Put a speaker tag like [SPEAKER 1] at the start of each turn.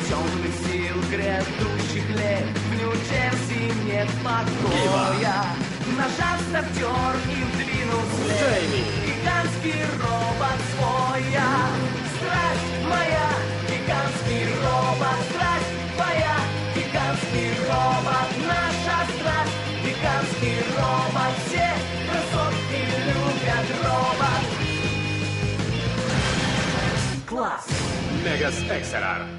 [SPEAKER 1] темных сил грядущих лет в Нью-Джерси нет покоя. Нажав стартер и вдвинул след гигантский робот своя. Страсть моя, гигантский робот, страсть твоя, гигантский робот, наша страсть, гигантский робот, все красотки любят робот. Класс!
[SPEAKER 2] Мегас XLR.